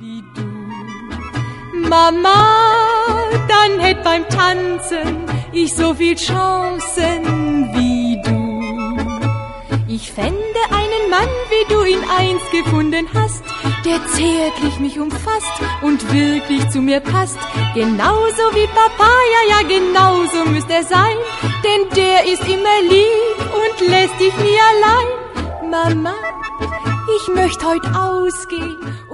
wie du. Mama, dann hätt beim Tanzen ich so viel Chancen wie du. Ich fände einen Mann, wie du ihn einst gefunden hast, der zärtlich mich umfasst und wirklich zu mir passt. Genauso wie Papa, ja, genauso müsst er sein, denn der ist immer lieb und lässt dich nie allein. Mama, ich möcht heut ausgehen